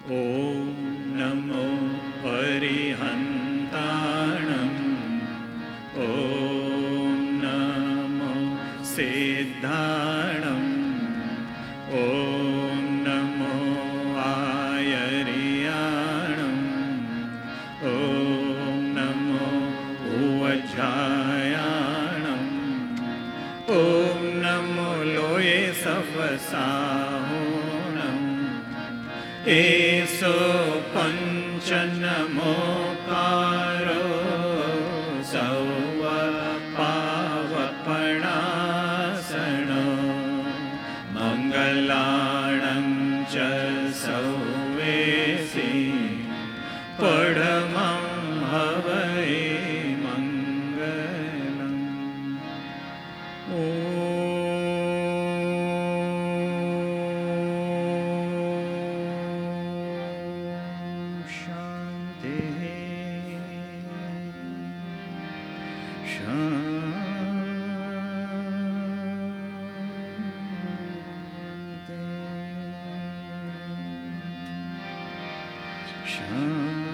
ॐ नमो अरिहन्ताणम् ॐ नमो सिद्धाणम् ॐ नमो आयर्याणम् ॐ नमो उवज्झायाणम् ॐ नमो लोये सवसाहोणम् एसो पञ्चनमोकारो सौव पावपणासनो मङ्गलाणं च सौवेसि पढमं हवै मङ्गलम् Shanti.